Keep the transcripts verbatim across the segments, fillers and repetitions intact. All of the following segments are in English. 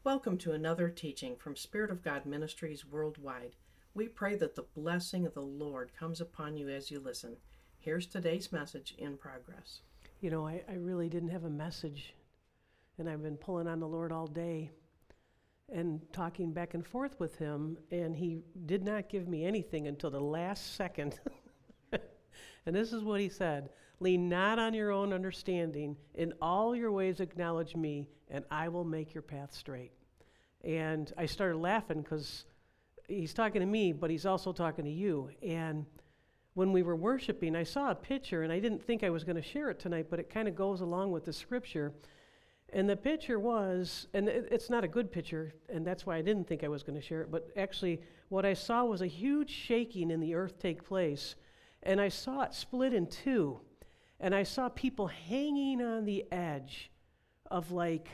Welcome to another teaching from Spirit of God Ministries Worldwide. We pray that the blessing of the Lord comes upon you as you listen. Here's today's message in progress. You know, I, I really didn't have a message, and I've been pulling on the Lord all day and talking back and forth with him, and he did not give me anything until the last second. And this is what he said: lean not on your own understanding, in all your ways acknowledge me, and I will make your path straight. And I started laughing because he's talking to me, but he's also talking to you. And when we were worshiping, I saw a picture, and I didn't think I was going to share it tonight, but it kind of goes along with the scripture. And the picture was, and it, it's not a good picture, and that's why I didn't think I was going to share it, but actually what I saw was a huge shaking in the earth take place, and I saw it split in two, and I saw people hanging on the edge of, like,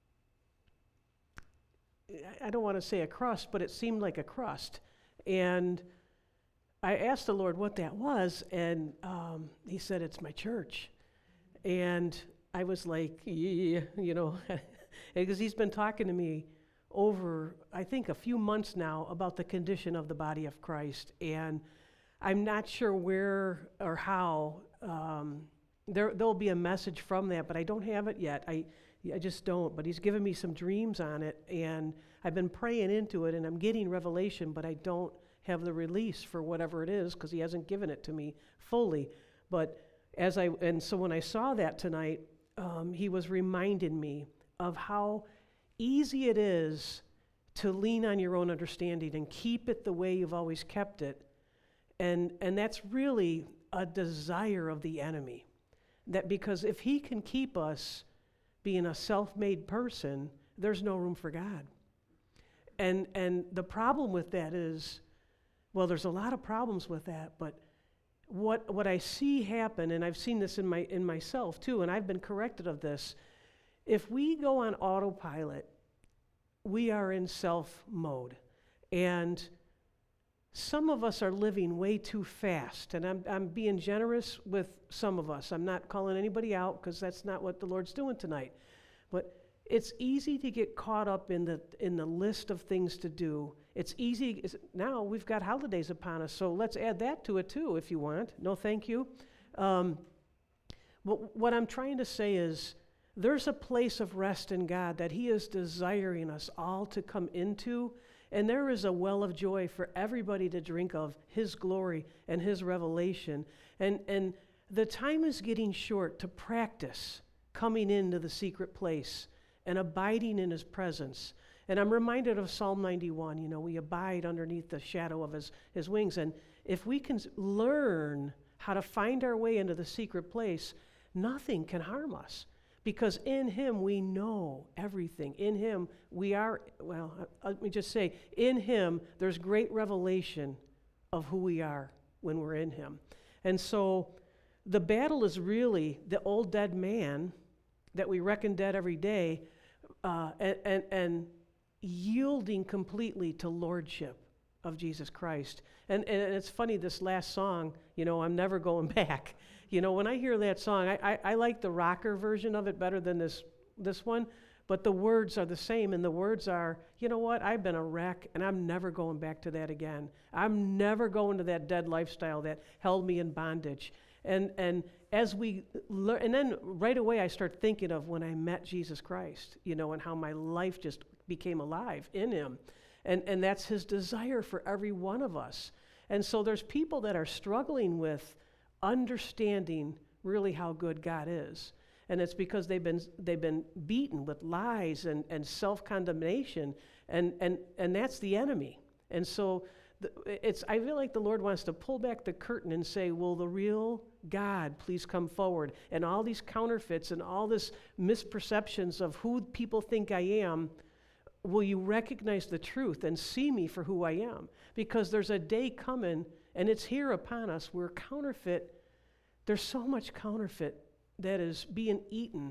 I don't want to say a crust, but it seemed like a crust. And I asked the Lord what that was, and um, he said, it's my church. And I was like, yeah, you know, because he's been talking to me over, I think, a few months now about the condition of the body of Christ. And I'm not sure where or how. Um, there, there'll be a message from that, but I don't have it yet. I, I just don't. But he's given me some dreams on it, and I've been praying into it, and I'm getting revelation, but I don't have the release for whatever it is because he hasn't given it to me fully. But as I, and so when I saw that tonight, um, he was reminding me of how easy it is to lean on your own understanding and keep it the way you've always kept it. And and that's really a desire of the enemy. That because if he can keep us being a self-made person, there's no room for God. And and the problem with that is, well, there's a lot of problems with that, but what what I see happen, and I've seen this in my in myself too, and I've been corrected of this, if we go on autopilot, we are in self mode. And some of us are living way too fast, and I'm I'm being generous with some of us. I'm not calling anybody out because that's not what the Lord's doing tonight. But it's easy to get caught up in the in the list of things to do. It's easy. It's, now we've got holidays upon us, so let's add that to it too if you want. No, thank you. Um, but what I'm trying to say is there's a place of rest in God that he is desiring us all to come into. And there is a well of joy for everybody to drink of, his glory and his revelation. And and the time is getting short to practice coming into the secret place and abiding in his presence. And I'm reminded of Psalm ninety-one, you know, we abide underneath the shadow of his, his wings. And if we can learn how to find our way into the secret place, nothing can harm us. Because in him we know everything. In him we are, well, uh, let me just say, in him there's great revelation of who we are when we're in him. And so the battle is really the old dead man that we reckon dead every day, uh, and, and, and yielding completely to lordship of Jesus Christ. And, and it's funny, this last song, you know, I'm never going back. You know, when I hear that song, I, I, I like the rocker version of it better than this this one, but the words are the same, and the words are, you know what, I've been a wreck, and I'm never going back to that again. I'm never going to that dead lifestyle that held me in bondage. And and as we learn, and then right away I start thinking of when I met Jesus Christ, you know, and how my life just became alive in him. And and that's his desire for every one of us. And so there's people that are struggling with understanding really how good God is. And it's because they've been they've been beaten with lies and, and self-condemnation, and, and, and that's the enemy. And so the, it's I feel like the Lord wants to pull back the curtain and say, will the real God please come forward? And all these counterfeits and all this misperceptions of who people think I am, will you recognize the truth and see me for who I am? Because there's a day coming, and it's here upon us, where counterfeit, there's so much counterfeit that is being eaten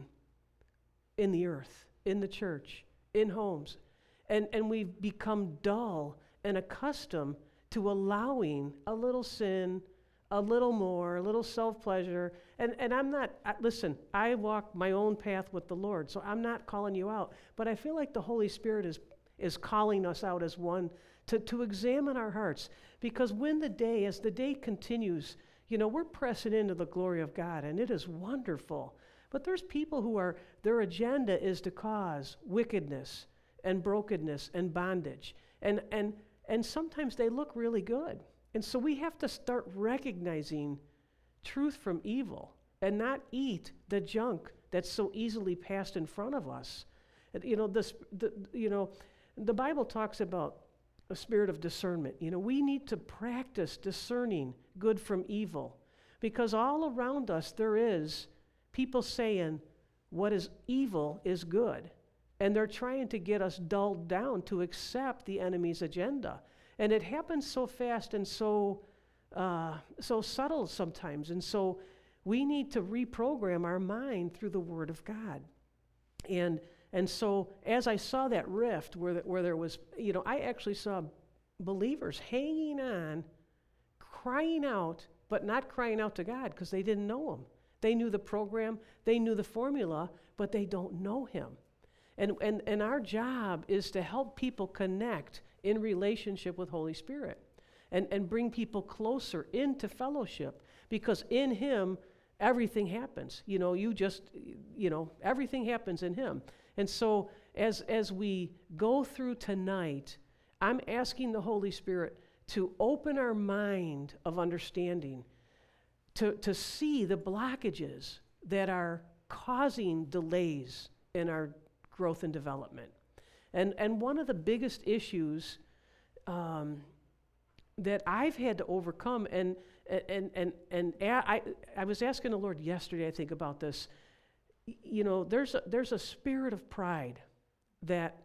in the earth, in the church, in homes. And, and we've become dull and accustomed to allowing a little sin, a little more, a little self-pleasure. And, and I'm not, I, listen, I walk my own path with the Lord, so I'm not calling you out. But I feel like the Holy Spirit is, is calling us out as one to, to examine our hearts. Because when the day, as the day continues, you know, we're pressing into the glory of God, and it is wonderful. But there's people who are, their agenda is to cause wickedness and brokenness and bondage. And, and, and sometimes they look really good. And so we have to start recognizing truth from evil and not eat the junk that's so easily passed in front of us. And, you know, this, the, you know, the Bible talks about a spirit of discernment. You know, we need to practice discerning good from evil, because all around us there is people saying what is evil is good, and they're trying to get us dulled down to accept the enemy's agenda. And it happens so fast and so uh, so subtle sometimes. And so we need to reprogram our mind through the Word of God. And and so as I saw that rift where the, where there was, you know, I actually saw believers hanging on, crying out, but not crying out to God because they didn't know Him. They knew the program, they knew the formula, but they don't know Him. And and and our job is to help people connect in relationship with Holy Spirit and, and bring people closer into fellowship, because in Him, everything happens. You know, you just, you know, everything happens in Him. And so as, as we go through tonight, I'm asking the Holy Spirit to open our mind of understanding, to, to see the blockages that are causing delays in our growth and development. And and one of the biggest issues um, that I've had to overcome, and and and and a- I I was asking the Lord yesterday, I think, about this. Y- You know, there's a, there's a spirit of pride that,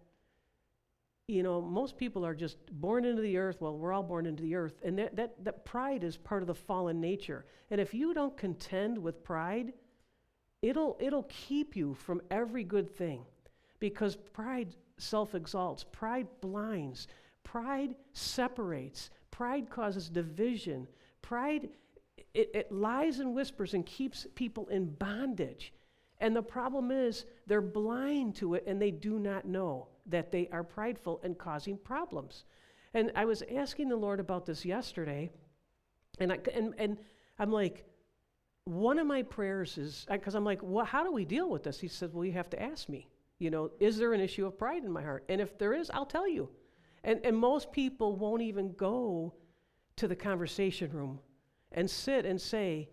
you know, most people are just born into the earth. Well, we're all born into the earth, and that that that pride is part of the fallen nature. And if you don't contend with pride, it'll it'll keep you from every good thing, because pride self-exalts, pride blinds, pride separates, pride causes division, pride, it, it lies and whispers and keeps people in bondage. And the problem is they're blind to it, and they do not know that they are prideful and causing problems. And I was asking the Lord about this yesterday, and I, and, and I'm like, one of my prayers is, because I'm like, well, how do we deal with this? He said, well, you have to ask me. You know, is there an issue of pride in my heart? And if there is, I'll tell you. And and most people won't even go to the conversation room and sit and say,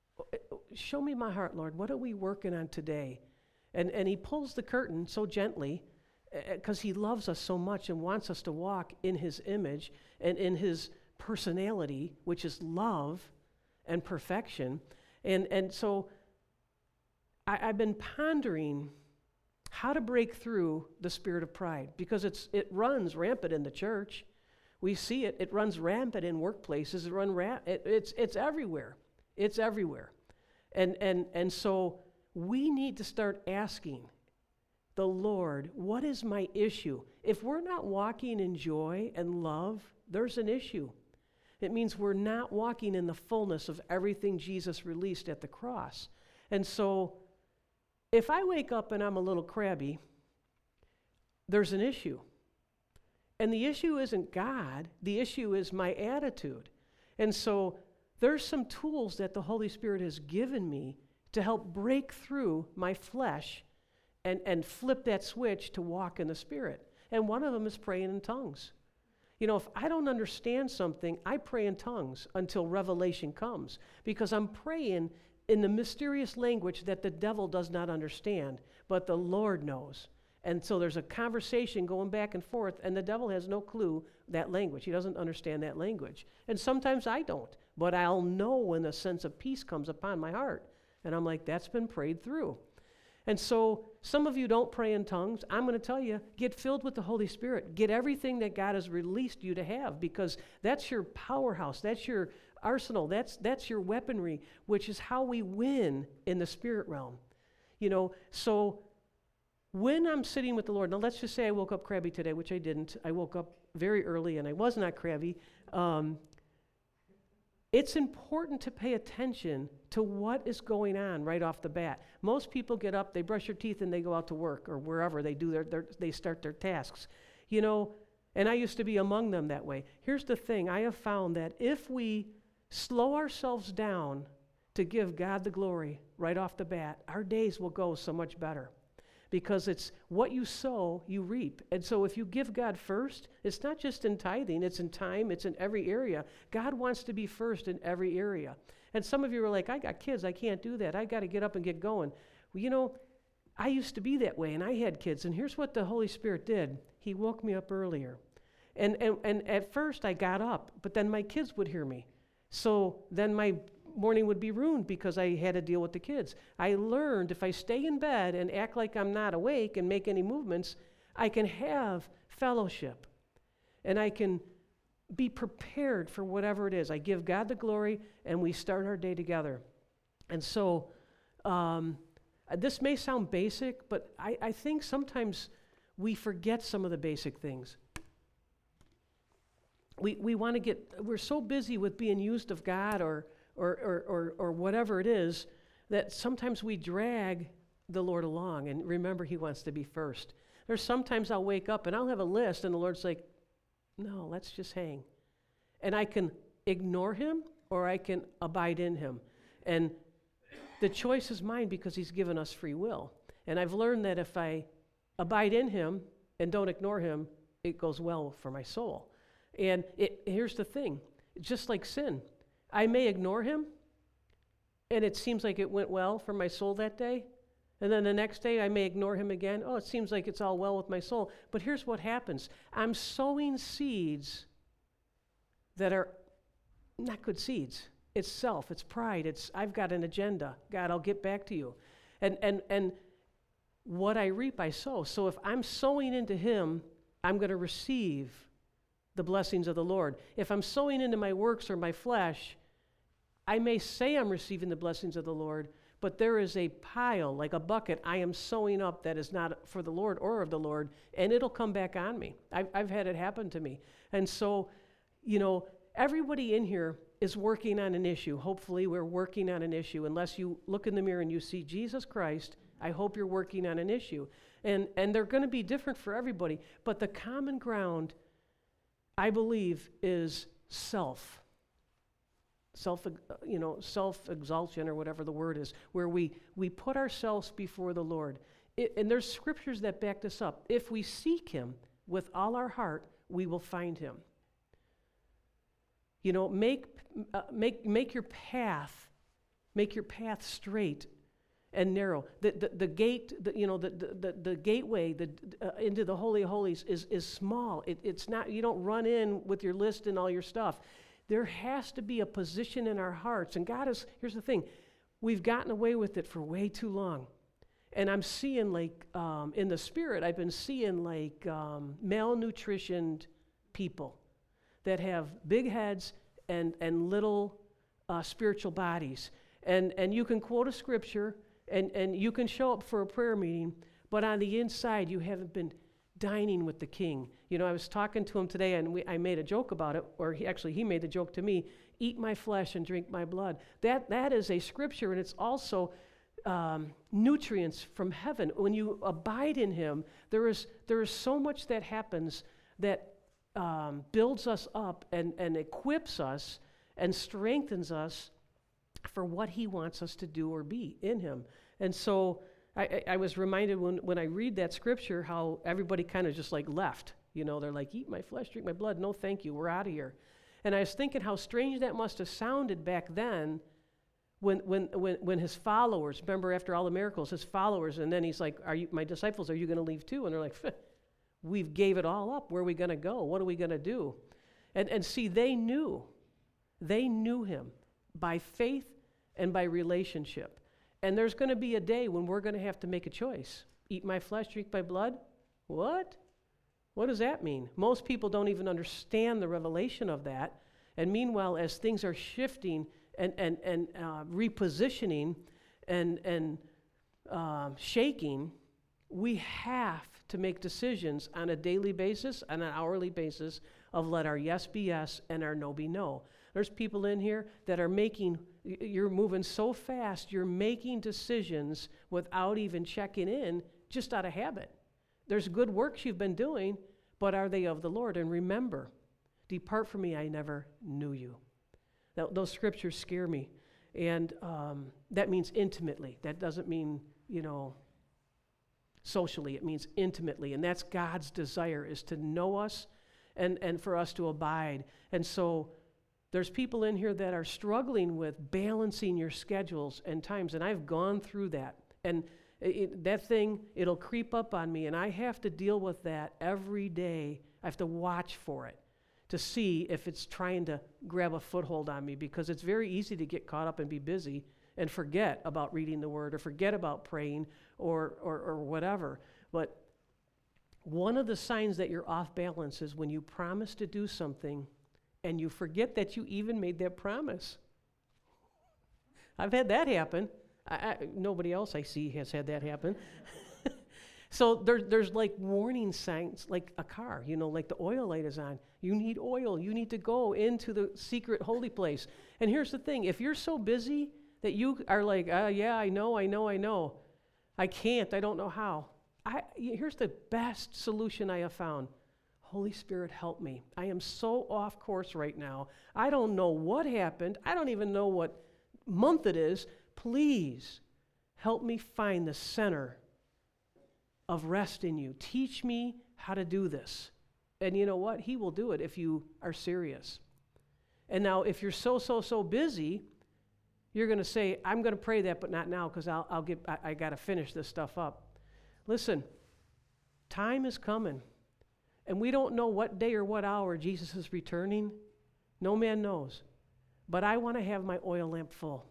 show me my heart, Lord. What are we working on today? And and He pulls the curtain so gently, because He loves us so much and wants us to walk in His image and in His personality, which is love and perfection. And and so I, I've been pondering how to break through the spirit of pride, because it's it runs rampant in the church. We see it. It runs rampant in workplaces. It run ra- it, it's it's everywhere. It's everywhere. And and and so we need to start asking the Lord, what is my issue? If we're not walking in joy and love, there's an issue. It means we're not walking in the fullness of everything Jesus released at the cross. And so if I wake up and I'm a little crabby, there's an issue. And the issue isn't God, the issue is my attitude. And so there's some tools that the Holy Spirit has given me to help break through my flesh and, and flip that switch to walk in the Spirit. And one of them is praying in tongues. You know, if I don't understand something, I pray in tongues until revelation comes, because I'm praying in the mysterious language that the devil does not understand, but the Lord knows. And so there's a conversation going back and forth, and the devil has no clue that language. He doesn't understand that language. And sometimes I don't, but I'll know when a sense of peace comes upon my heart. And I'm like, that's been prayed through. And so some of you don't pray in tongues. I'm going to tell you, get filled with the Holy Spirit. Get everything that God has released you to have, because that's your powerhouse. That's your arsenal. That's that's your weaponry, which is how we win in the spirit realm. You know, so when I'm sitting with the Lord, now let's just say I woke up crabby today, which I didn't. I woke up very early and I was not crabby. Um, it's important to pay attention to what is going on right off the bat. Most people get up, they brush their teeth, and they go out to work or wherever they do their, their they start their tasks. You know, and I used to be among them that way. Here's the thing, I have found that if we slow ourselves down to give God the glory right off the bat, our days will go so much better. Because it's what you sow, you reap. And so if you give God first, it's not just in tithing, it's in time, it's in every area. God wants to be first in every area. And some of you are like, I got kids, I can't do that. I got to get up and get going. Well, you know, I used to be that way, and I had kids. And here's what the Holy Spirit did. He woke me up earlier. And, and, and at first I got up, but then my kids would hear me. So then my morning would be ruined because I had to deal with the kids. I learned if I stay in bed and act like I'm not awake and make any movements, I can have fellowship. And I can be prepared for whatever it is. I give God the glory, and we start our day together. And so um, this may sound basic, but I, I think sometimes we forget some of the basic things. We we want to get, we're so busy with being used of God or Or, or, or, or whatever it is, that sometimes we drag the Lord along. And remember, he wants to be first. There's sometimes I'll wake up and I'll have a list, and the Lord's like, no, let's just hang. And I can ignore him, or I can abide in him. And the choice is mine because he's given us free will. And I've learned that if I abide in him and don't ignore him, it goes well for my soul. And it, here's the thing, just like sin, I may ignore him, and it seems like it went well for my soul that day. And then the next day, I may ignore him again. Oh, it seems like it's all well with my soul. But here's what happens. I'm sowing seeds that are not good seeds. It's self. It's pride. It's, I've got an agenda. God, I'll get back to you. And, and, and what I reap, I sow. So if I'm sowing into him, I'm going to receive the blessings of the Lord. If I'm sowing into my works or my flesh, I may say I'm receiving the blessings of the Lord, but there is a pile, like a bucket, I am sowing up that is not for the Lord or of the Lord, and it'll come back on me. I've, I've had it happen to me. And so, you know, everybody in here is working on an issue. Hopefully we're working on an issue. Unless you look in the mirror and you see Jesus Christ, I hope you're working on an issue. And, and they're going to be different for everybody, but the common ground, I believe, is self. Self, you know, self-exaltation or whatever the word is, where we, we put ourselves before the Lord. It, and there's scriptures that back this up. If we seek him with all our heart, we will find him. You know, make, uh, make, make your path, make your path straight and narrow. The, the, the gate, the, you know, the, the, the gateway the, uh, into the Holy of Holies is, is small. It, it's not, you don't run in with your list and all your stuff. There has to be a position in our hearts. And God is, here's the thing, we've gotten away with it for way too long. And I'm seeing like, um, in the spirit, I've been seeing like um, malnutritioned people that have big heads and, and little uh, spiritual bodies. And, and you can quote a scripture and, and you can show up for a prayer meeting, but on the inside, you haven't been dining with the King. You know, I was talking to him today, and we, I made a joke about it, or he, actually he made the joke to me, eat my flesh and drink my blood. That That is a scripture, and it's also um, nutrients from heaven. When you abide in him, there is there is so much that happens that um, builds us up and, and equips us and strengthens us for what he wants us to do or be in him. And so I, I was reminded when, when I read that scripture how everybody kind of just like left. You know, they're like, eat my flesh, drink my blood. No, thank you. We're out of here. And I was thinking how strange that must have sounded back then when when when, when his followers, remember after all the miracles, his followers, and then he's like, "Are you my disciples, are you going to leave too?" And they're like, we've gave it all up. Where are we going to go? What are we going to do? And and see, they knew. They knew him by faith and by relationship. And there's going to be a day when we're going to have to make a choice. Eat my flesh, drink my blood? What? What does that mean? Most people don't even understand the revelation of that. And meanwhile, as things are shifting and, and, and uh, repositioning and, and um, shaking, we have to make decisions on a daily basis, on an hourly basis, of let our yes be yes and our no be no. There's people in here that are making, you're moving so fast, you're making decisions without even checking in, just out of habit. There's good works you've been doing, but are they of the Lord? And remember, depart from me, I never knew you. Now, those scriptures scare me. And um, that means intimately. That doesn't mean, you know, socially. It means intimately. And that's God's desire, is to know us and, and for us to abide. And so there's people in here that are struggling with balancing your schedules and times. And I've gone through that. And it, that thing, it'll creep up on me. And I have to deal with that every day. I have to watch for it to see if it's trying to grab a foothold on me, because it's very easy to get caught up and be busy and forget about reading the Word or forget about praying or, or, or whatever. But one of the signs that you're off balance is when you promise to do something and you forget that you even made that promise. I've had that happen. I, I, nobody else I see has had that happen. So there, there's like warning signs, like a car, you know, like the oil light is on. You need oil. You need to go into the secret holy place. And here's the thing. If you're so busy that you are like, uh, yeah, I know, I know, I know. I can't. I don't know how. I, here's the best solution I have found. Holy Spirit, help me. I am so off course right now. I don't know what happened. I don't even know what month it is. Please help me find the center of rest in you. Teach me how to do this. And you know what? He will do it if you are serious. And now, if you're so, so, so busy, you're going to say, I'm going to pray that, but not now, because I'll, I'll get, I, I got to finish this stuff up. Listen, time is coming, and we don't know what day or what hour Jesus is returning. No man knows. But I want to have my oil lamp full.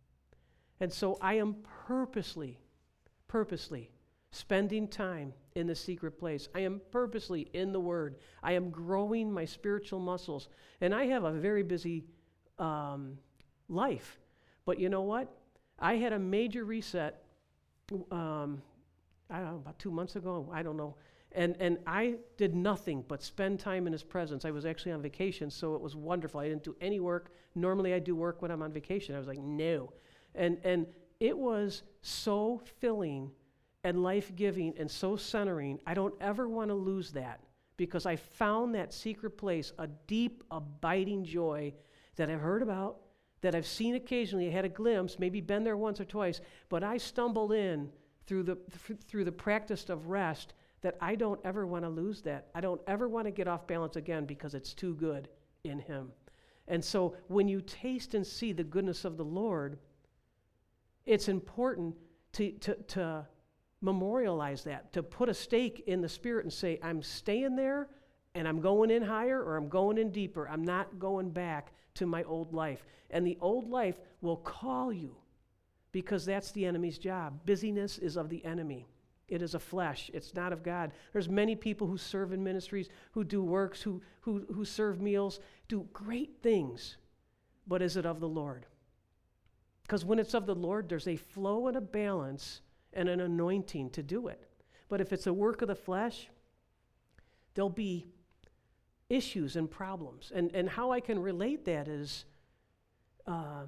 And so I am purposely, purposely spending time in the secret place. I am purposely in the Word. I am growing my spiritual muscles. And I have a very busy um, life. But you know what? I had a major reset, um, I don't know, about two months ago. I don't know. And, and I did nothing but spend time in His presence. I was actually on vacation, so it was wonderful. I didn't do any work. Normally I do work when I'm on vacation. I was like, no. And, and it was so filling and life-giving and so centering. I don't ever want to lose that, because I found that secret place, a deep, abiding joy that I've heard about, that I've seen occasionally. I had a glimpse, maybe been there once or twice, but I stumbled in through the th- through the practice of rest that I don't ever want to lose that. I don't ever want to get off balance again, because it's too good in Him. And so when you taste and see the goodness of the Lord, it's important to to to memorialize that, to put a stake in the Spirit and say, I'm staying there, and I'm going in higher, or I'm going in deeper. I'm not going back to my old life. And the old life will call you, because that's the enemy's job. Busyness is of the enemy. It is a flesh. It's not of God. There's many people who serve in ministries, who do works, who, who, who serve meals, do great things. But is it of the Lord? Because when it's of the Lord, there's a flow and a balance and an anointing to do it. But if it's a work of the flesh, there'll be issues and problems. And and how I can relate that is, uh,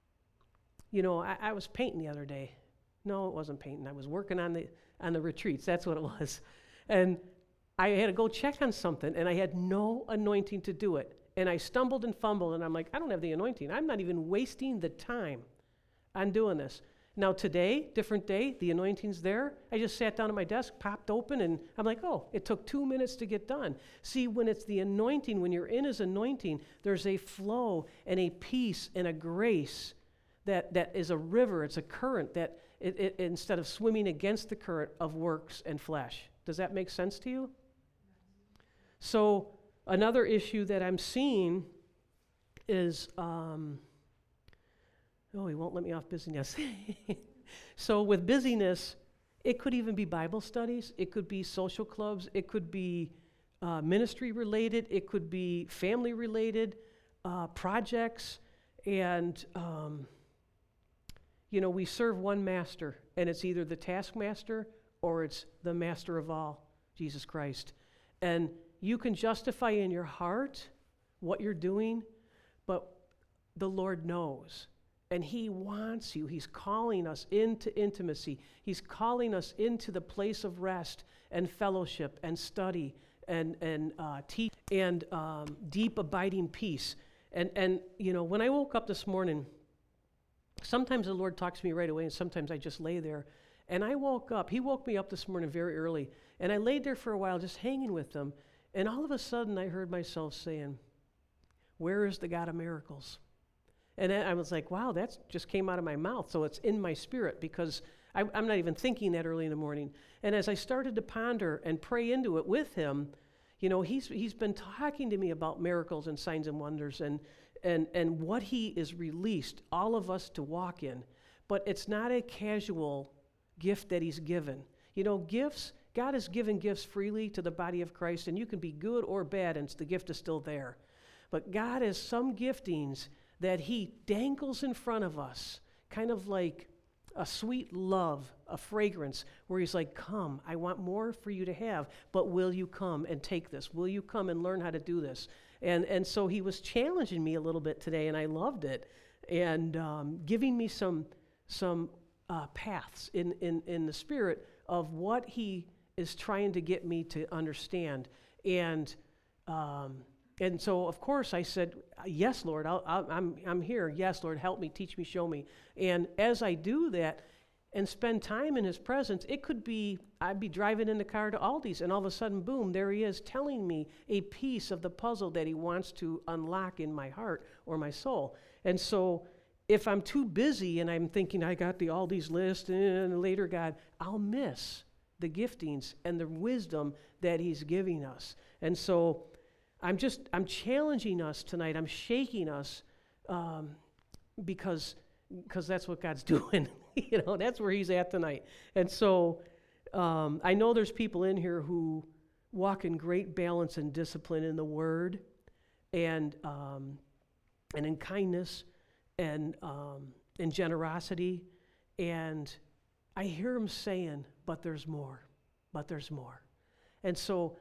you know, I, I was painting the other day. No, it wasn't painting. I was working on the on the retreats. That's what it was. And I had to go check on something, and I had no anointing to do it. And I stumbled and fumbled, and I'm like, I don't have the anointing. I'm not even wasting the time on doing this. Now today, different day, the anointing's there. I just sat down at my desk, popped open, and I'm like, oh, it took two minutes to get done. See, when it's the anointing, when you're in His anointing, there's a flow and a peace and a grace that, that is a river, it's a current that it, it, instead of swimming against the current of works and flesh. Does that make sense to you? So another issue that I'm seeing is... Um, Oh, he won't let me off busyness. So with busyness, it could even be Bible studies. It could be social clubs. It could be uh, ministry related. It could be family related uh, projects. And, um, you know, we serve one master, and it's either the taskmaster or it's the master of all, Jesus Christ. And you can justify in your heart what you're doing, but the Lord knows. And he wants you. He's calling us into intimacy. He's calling us into the place of rest and fellowship and study and and uh, teach and um, deep abiding peace. And and you know, when I woke up this morning, sometimes the Lord talks to me right away, and sometimes I just lay there. And I woke up. He woke me up this morning very early, and I laid there for a while, just hanging with him. And all of a sudden, I heard myself saying, "Where is the God of miracles?" And I was like, wow, that just came out of my mouth. So it's in my spirit because I, I'm not even thinking that early in the morning. And as I started to ponder and pray into it with him, you know, he's he's been talking to me about miracles and signs and wonders and and and what he is released all of us to walk in. But it's not a casual gift that he's given. You know, gifts, God has given gifts freely to the body of Christ, and you can be good or bad, and the gift is still there. But God has some giftings that he dangles in front of us, kind of like a sweet love, a fragrance, where he's like, come, I want more for you to have, but will you come and take this? Will you come and learn how to do this? And and so he was challenging me a little bit today, and I loved it, and um, giving me some some uh, paths in, in, in the spirit of what he is trying to get me to understand. And um, And so, of course, I said, yes, Lord, I'll, I'll, I'm, I'm here. Yes, Lord, help me, teach me, show me. And as I do that and spend time in his presence, it could be, I'd be driving in the car to Aldi's, and all of a sudden, boom, there he is telling me a piece of the puzzle that he wants to unlock in my heart or my soul. And so if I'm too busy and I'm thinking, I got the Aldi's list, and later, God, I'll miss the giftings and the wisdom that he's giving us. And so I'm just, I'm challenging us tonight. I'm shaking us um, because because that's what God's doing. You know, that's where he's at tonight. And so um, I know there's people in here who walk in great balance and discipline in the Word and um, and in kindness and um, in generosity. And I hear him saying, but there's more, but there's more. And so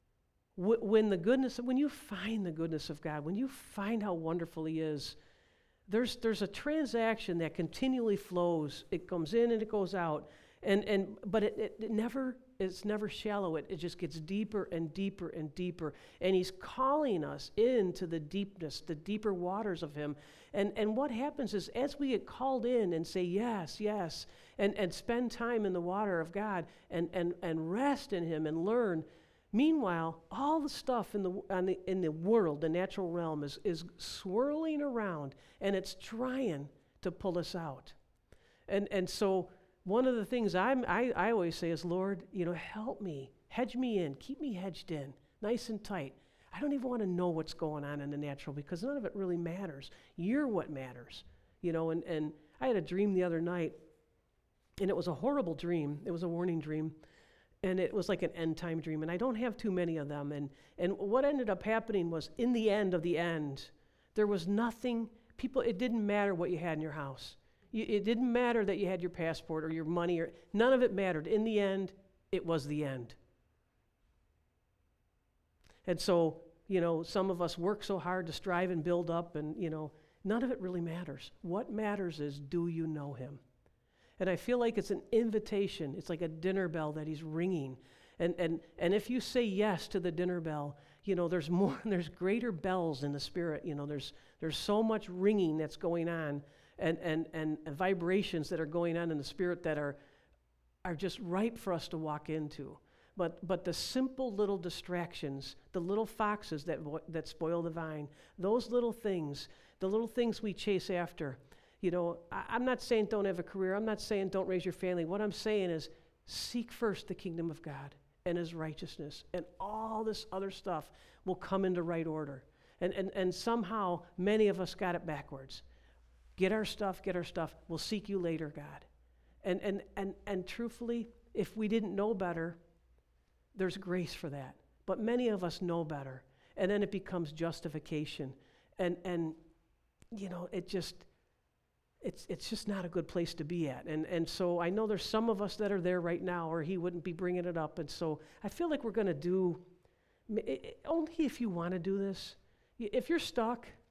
when the goodness, when you find the goodness of God, when you find how wonderful he is, there's there's a transaction that continually flows. It comes in and it goes out, and and but it, it, it never it's never shallow. It it just gets deeper and deeper and deeper. And he's calling us into the deepness, the deeper waters of him. And and what happens is as we get called in and say yes, yes, and and spend time in the water of God and and and rest in him and learn. Meanwhile, all the stuff in the, on the in the world, the natural realm, is, is swirling around, and it's trying to pull us out. And and so one of the things I'm, I, I always say is, Lord, you know, help me, hedge me in, keep me hedged in, nice and tight. I don't even want to know what's going on in the natural because none of it really matters. You're what matters, you know. And, and I had a dream the other night, and it was a horrible dream. It was a warning dream. And it was like an end time dream, and I don't have too many of them. And and what ended up happening was, in the end of the end, there was nothing, people, it didn't matter what you had in your house. You, it didn't matter that you had your passport or your money, or none of it mattered. In the end, it was the end. And so, you know, some of us work so hard to strive and build up, and, you know, none of it really matters. What matters is, do you know him? And I feel like it's an invitation. It's like a dinner bell that he's ringing. And and and if you say yes to the dinner bell, you know, there's more, there's greater bells in the spirit. You know, there's there's so much ringing that's going on, and and and vibrations that are going on in the spirit that are are just ripe for us to walk into. But but the simple little distractions, the little foxes that that spoil the vine, those little things, the little things we chase after. You know, I, I'm not saying don't have a career. I'm not saying don't raise your family. What I'm saying is seek first the kingdom of God and his righteousness, and all this other stuff will come into right order. And, and, and somehow many of us got it backwards. Get our stuff, get our stuff. We'll seek you later, God. And, and, and, and truthfully, if we didn't know better, there's grace for that. But many of us know better. And then it becomes justification. And, and you know, it just... It's it's just not a good place to be at. And and so I know there's some of us that are there right now, or he wouldn't be bringing it up. And so I feel like we're going to do, it, it, only if you want to do this. If you're stuck,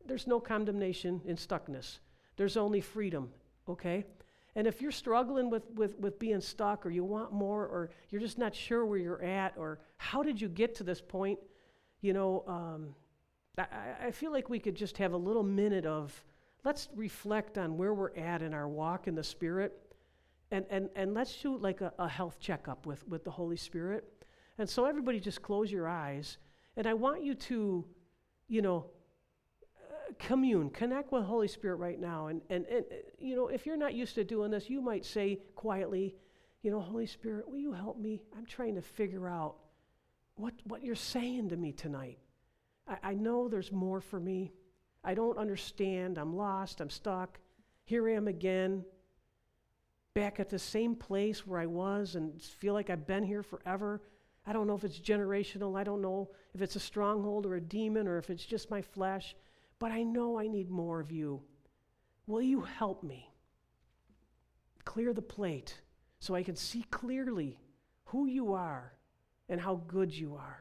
there's no condemnation in stuckness. There's only freedom, okay? And if you're struggling with, with, with being stuck, or you want more, or you're just not sure where you're at, or how did you get to this point, you know, um, I, I feel like we could just have a little minute of, let's reflect on where we're at in our walk in the Spirit, and, and, and let's do like a, a health checkup with, with the Holy Spirit. And so everybody just close your eyes, and I want you to, you know, uh, commune, connect with the Holy Spirit right now. And, and, and, uh, you know, if you're not used to doing this, you might say quietly, you know, Holy Spirit, will you help me? I'm trying to figure out what, what you're saying to me tonight. I, I know there's more for me. I don't understand. I'm lost. I'm stuck. Here I am again, back at the same place where I was and feel like I've been here forever. I don't know if it's generational. I don't know if it's a stronghold or a demon or if it's just my flesh, but I know I need more of you. Will you help me clear the plate so I can see clearly who you are and how good you are?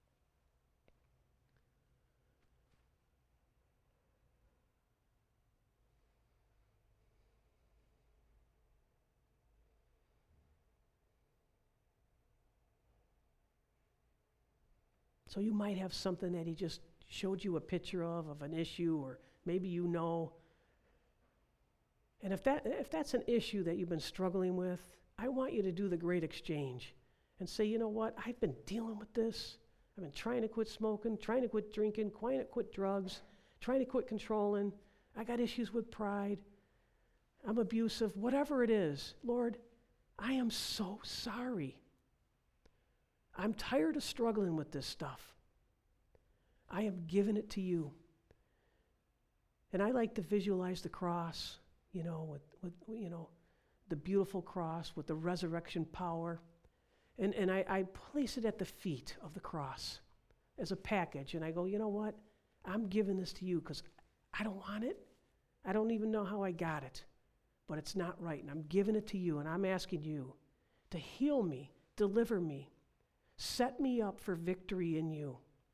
So you might have something that he just showed you a picture of, of an issue, or maybe you know. And if that if that's an issue that you've been struggling with, I want you to do the great exchange and say, you know what, I've been dealing with this. I've been trying to quit smoking, trying to quit drinking, trying to quit drugs, trying to quit controlling. I got issues with pride. I'm abusive, whatever it is. Lord, I am so sorry. I'm tired of struggling with this stuff. I am giving it to you. And I like to visualize the cross, you know, with, with you know, the beautiful cross with the resurrection power. And, and I, I place it at the feet of the cross as a package. And I go, you know what? I'm giving this to you because I don't want it. I don't even know how I got it. But it's not right. And I'm giving it to you. And I'm asking you to heal me, deliver me, set me up for victory in you.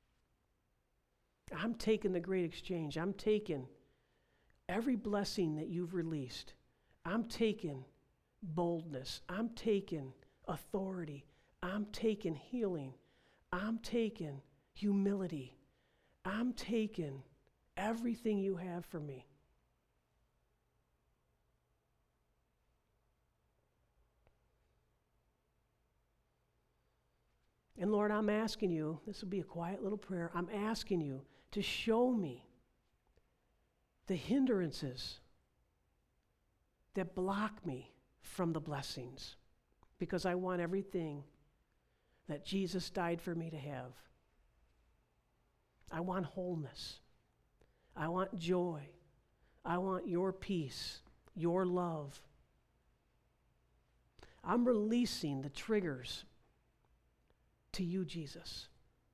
I'm taking the great exchange. I'm taking every blessing that you've released. I'm taking boldness. I'm taking authority. I'm taking healing. I'm taking humility. I'm taking everything you have for me. And Lord, I'm asking you, this will be a quiet little prayer, I'm asking you to show me the hindrances that block me from the blessings, because I want everything that Jesus died for me to have. I want wholeness. I want joy. I want your peace, your love. I'm releasing the triggers to you, Jesus.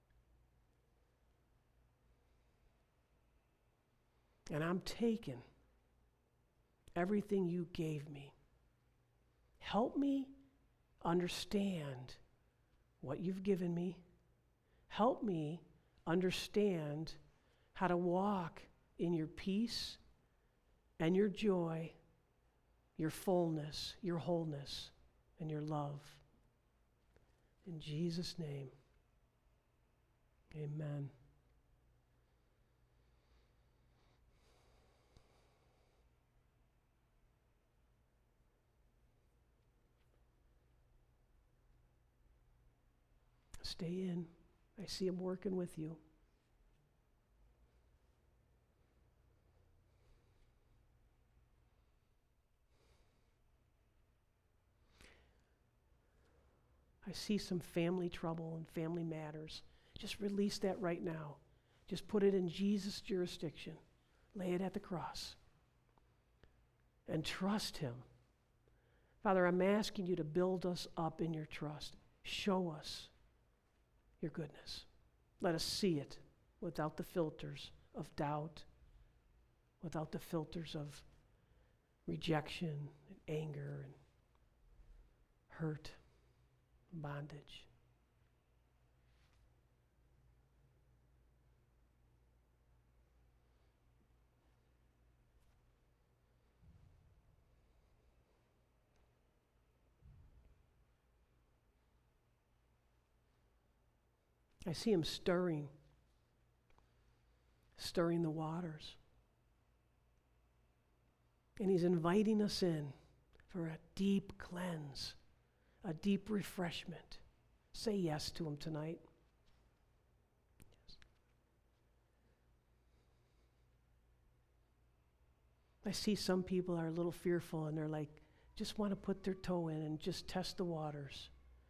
And I'm taking everything you gave me. Help me understand what you've given me. Help me understand how to walk in your peace and your joy, your fullness, your wholeness, and your love. In Jesus' name, amen. Stay in. I see him working with you. I see some family trouble and family matters. Just release that right now. Just put it in Jesus' jurisdiction. Lay it at the cross. And trust him. Father, I'm asking you to build us up in your trust. Show us your goodness. Let us see it without the filters of doubt, without the filters of rejection and anger and hurt. Bondage. I see him stirring, stirring the waters. And he's inviting us in for a deep cleanse, a deep refreshment. Say yes to him tonight. Yes. I see some people are a little fearful and they're like, just want to put their toe in and just test the waters.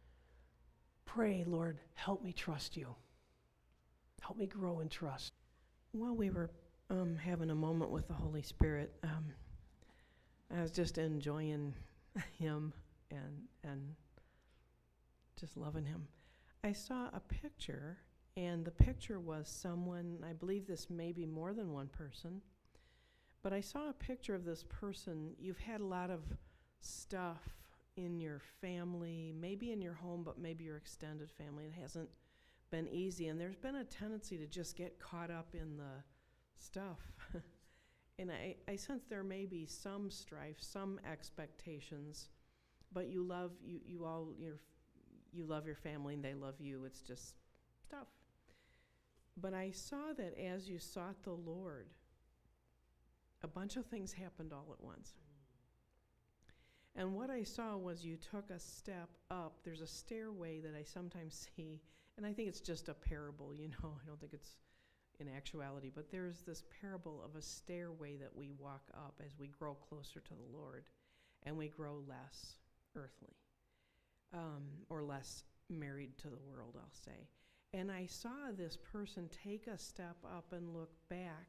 Pray, Lord, help me trust you. Help me grow in trust. While we were um, having a moment with the Holy Spirit, um, I was just enjoying him and and just loving him. I saw a picture, and the picture was someone, I believe this may be more than one person, but I saw a picture of this person. You've had a lot of stuff in your family, maybe in your home, but maybe your extended family. It hasn't been easy, and there's been a tendency to just get caught up in the stuff. And I, I sense there may be some strife, some expectations, but you love, you, you all, your, you love your family and they love you. It's just stuff. But I saw that as you sought the Lord, a bunch of things happened all at once. And what I saw was you took a step up. There's a stairway that I sometimes see, and I think it's just a parable, you know. I don't think it's in actuality, but there's this parable of a stairway that we walk up as we grow closer to the Lord, and we grow less earthly, um, or less married to the world, I'll say. And I saw this person take a step up and look back,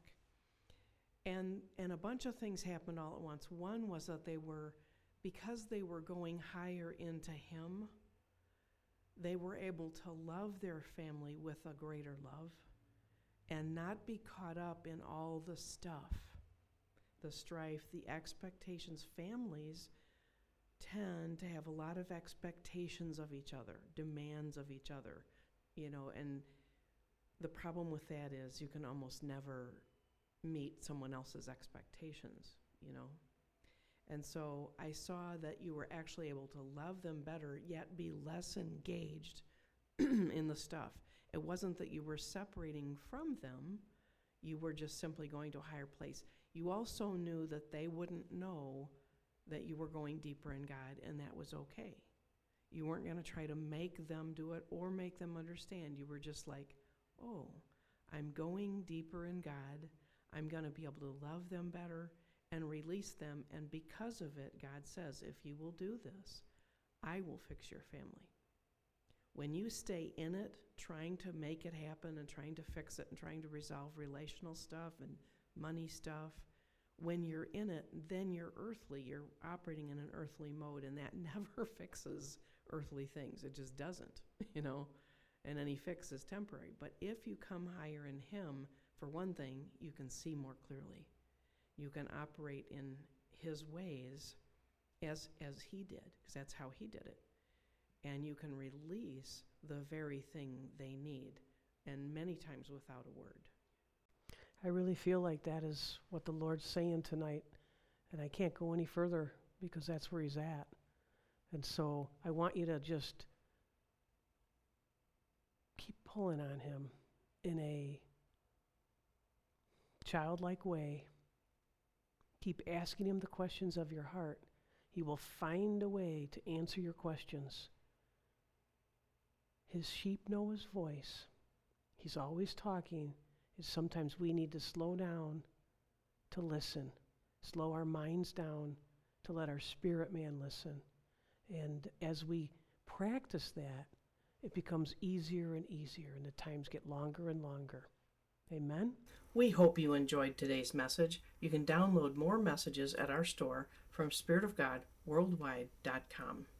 and and a bunch of things happened all at once. One was that they were, because they were going higher into Him, they were able to love their family with a greater love and not be caught up in all the stuff, the strife, the expectations. Families tend to have a lot of expectations of each other, demands of each other, you know, and the problem with that is you can almost never meet someone else's expectations, you know. And so I saw that you were actually able to love them better, yet be less engaged in the stuff. It wasn't that you were separating from them. You were just simply going to a higher place. You also knew that they wouldn't know that you were going deeper in God, and that was okay. You weren't going to try to make them do it or make them understand. You were just like, oh, I'm going deeper in God. I'm going to be able to love them better and release them. And because of it, God says, if you will do this, I will fix your family. When you stay in it, trying to make it happen and trying to fix it and trying to resolve relational stuff and money stuff, when you're in it, then you're earthly. You're operating in an earthly mode, and that never fixes earthly things. It just doesn't, you know, and any fix is temporary. But if you come higher in Him, for one thing, you can see more clearly. You can operate in His ways as as He did, because that's how He did it. And you can release the very thing they need, and many times without a word. I really feel like that is what the Lord's saying tonight, and I can't go any further because that's where He's at. And so I want you to just keep pulling on Him in a childlike way. Keep asking Him the questions of your heart. He will find a way to answer your questions. His sheep know His voice. He's always talking. It's sometimes we need to slow down to listen, slow our minds down to let our spirit man listen. And as we practice that, it becomes easier and easier, and the times get longer and longer. Amen? We hope you enjoyed today's message. You can download more messages at our store from spirit of god worldwide dot com.